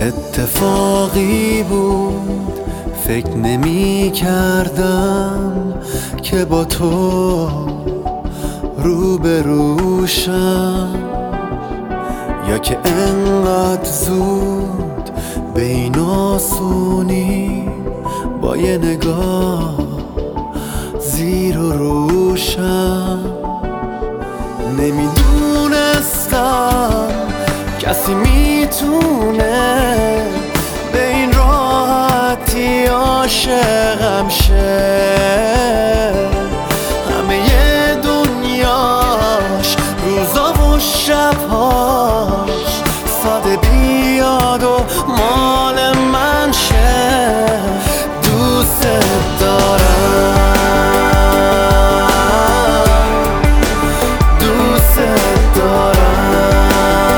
اتفاقی بود، فکر نمی کردم که با تو روبروشم، یا که انقدر زود به این آسونی با یه نگاه زیر و روشم. نمیدونستم کسی میتونه به این راحتی عاشقم شه، همه دنیاش روزا و شبهاش ساده بیاد و مال من شه. دوست دارم، دوست دارم،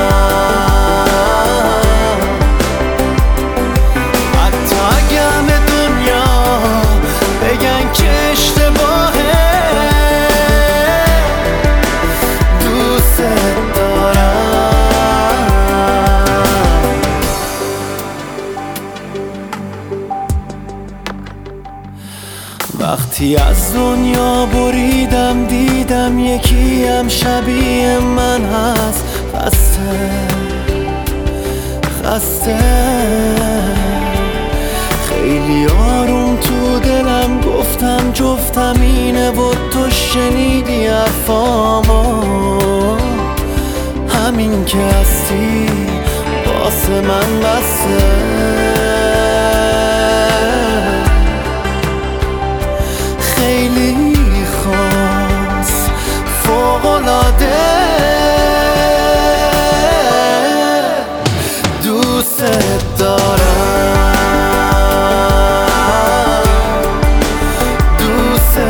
حتی اگه همه دنیا بگن که اشتباهه. دوست دارم. وقتی از دنیا بریدم دیدم یکی هم شبیه من هست، خسته خیلی آروم تو دلم گفتم جفتم اینه و تو شنیدی حرفامو. همین که هستی واسه من بسه. خیلی خاص فوق‌العاده دوست دارم، دوست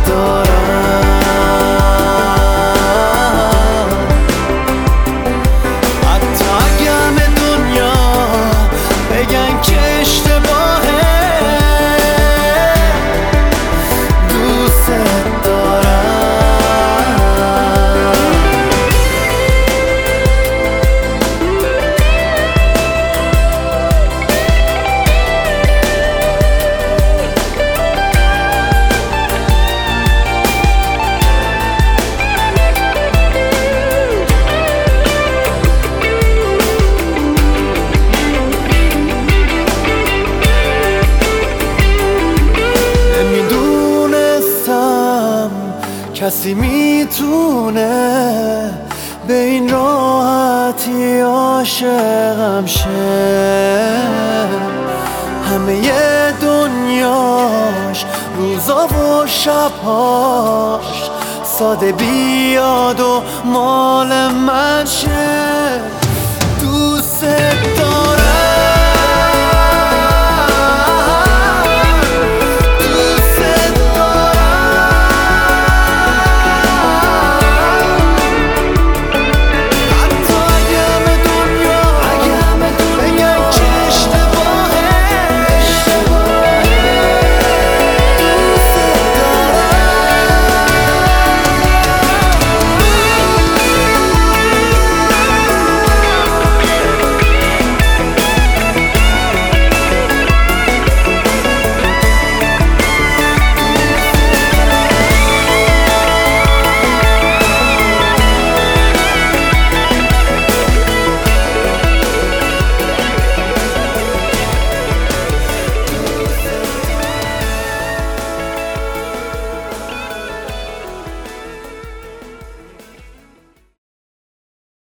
دارم، حتی اگه همه دنیا بگن که اشتباهه. کسی میتونه به این راحتی عاشقم شه، همه دنیاش روزا و شبهاش ساده بیاد و مال من شه. دوست